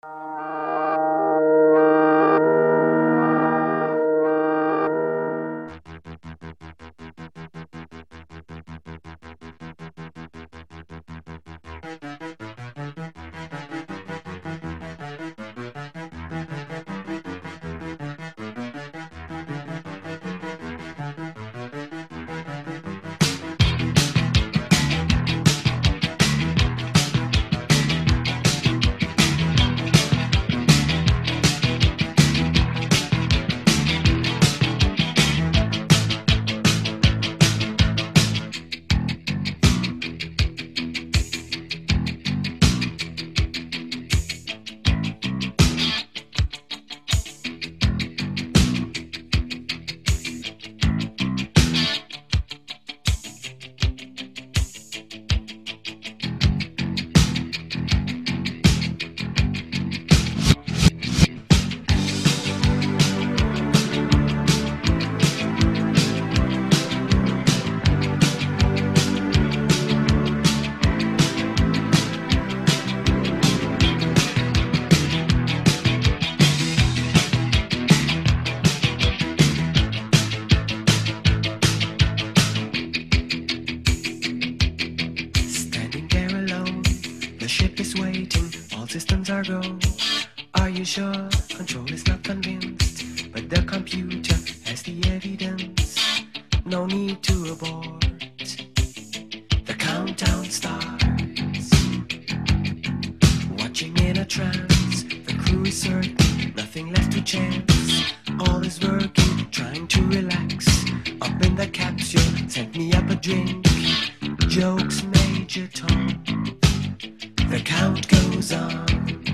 Standing there alone, the ship is waiting, all systems are go. Are you sure? Control is not convinced, but the computer has the evidence. No need to abort. The countdown starts. Watching in a trance, the crew is certain, nothing left to chance. All is working, trying to relax. Up in the capsule, sent me up a drink. Jokes, Major Tom. The count goes on.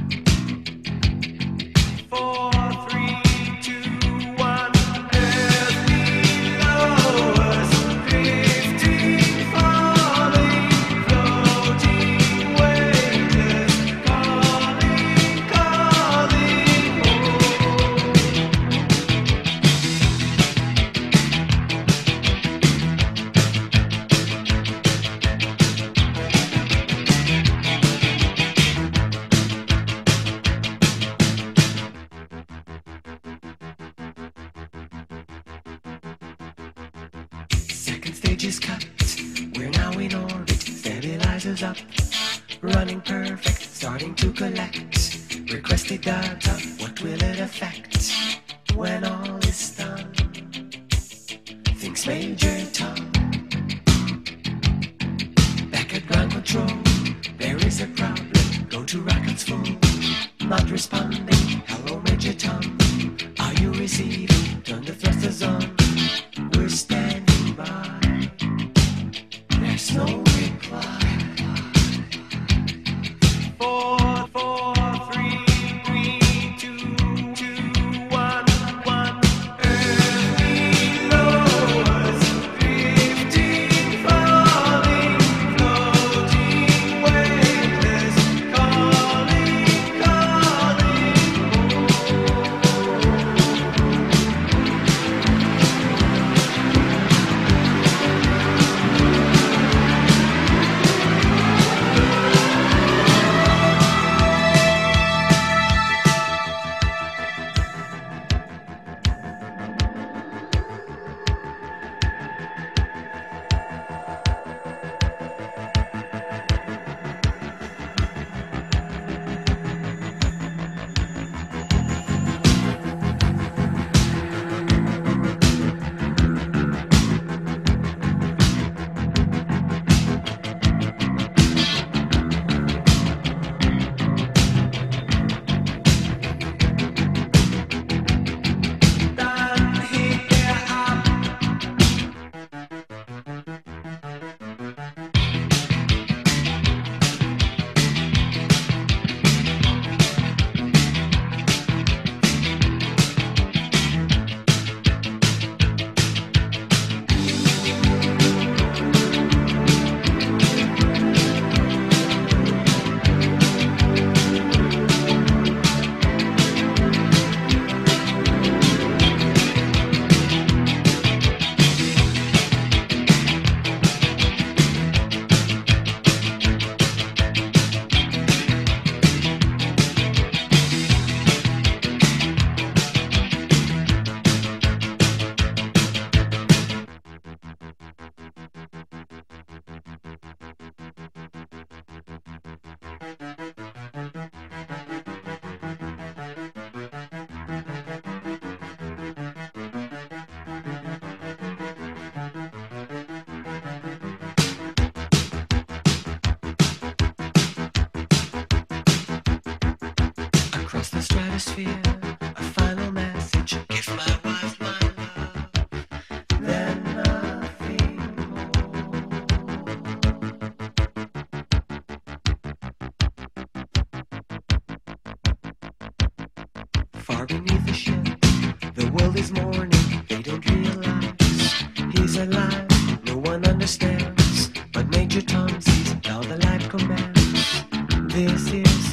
4, 3, 2, 1. Earthly lowers, 15 falling, floating waiters, calling, calling home. Second stage is cut, we're now in orbit, stabilizers up, running perfect, starting to collect, requested data, what will it affect, when all is done, thinks Major Tom, back at ground control, there is a problem, go to rockets full, not responding, hello Major Tom, are you receiving, turn the thrusters on, we're standing by. There's no reply. 4, 4, 3, 3, 2, 2, 1, 1. Early lowers, 15 falling, floating weightless, calling, calling atmosphere, a final message. Give my wife my love, then nothing more. Far beneath the ship, the world is mourning. They don't realize he's alive. No one understands, but Major Tom sees all the life commands. This is